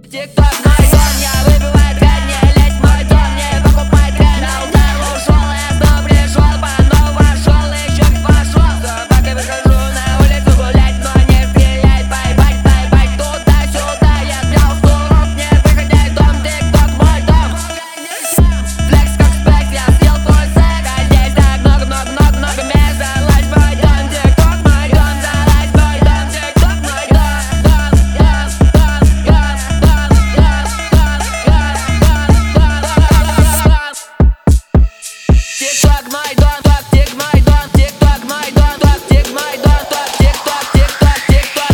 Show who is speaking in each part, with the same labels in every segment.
Speaker 1: Тик-ток, мой дом, я выбиваю ткань, не лезь в мой дом, не покупай ткань. На удар ушел, я снова пришел, по новому вошел, еще как пошел. Собакой выхожу на улицу гулять, но не стрелять, поебать, поебать туда-сюда. Я снял сурок, не выходя из дом, тик-ток, мой дом. Флекс как спекс, я съел твой сек, а здесь так много мест. Залазь в мой дом, тик-ток, мой дом, залазь в мой дом, тик-ток, мой дом. Тик-ток, мой дом, тик мой дом, тик-ток, мой дом, тик мой дом, тик-ток, тик-ток, тик-ток,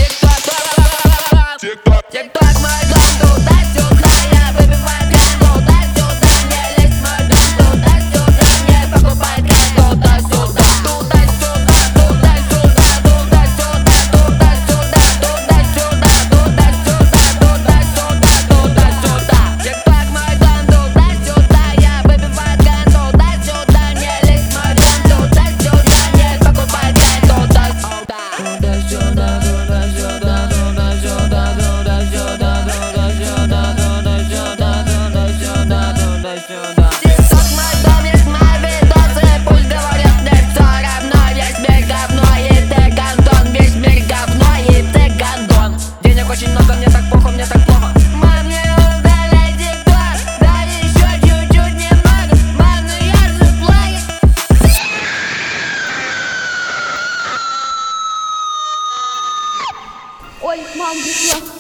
Speaker 1: тик-ток, тик-ток, мой дом, туда-сюда, я выбиваю ткань, туда-сюда, не лезь в мой дом, туда-сюда, не покупай ткань, туда-сюда, туда-сюда, туда-сюда, туда-сюда, туда-сюда, туда-сюда, туда-сюда, тик-ток, мой дом, туда-сюда, я выбиваю ткань, туда-сюда, не лезь в мой дом, туда-сюда, не покупай ткань, туда-сюда, туда-сюда, туда-сюда, туда-сюда, туда-сюда, туда-сюда, туда-сюда. Тик-ток, мой дом, есть мои видосы, пусть говорят мне все равно, весь мир говно, и ты гандон, весь мир говно, и ты гандон. Денег очень много, мне так плохо, мне так плохо. Мам, не удаляй тик-ток, дай еще чуть-чуть немного, мам, ну я же плохо.
Speaker 2: Ой, мам, пришла.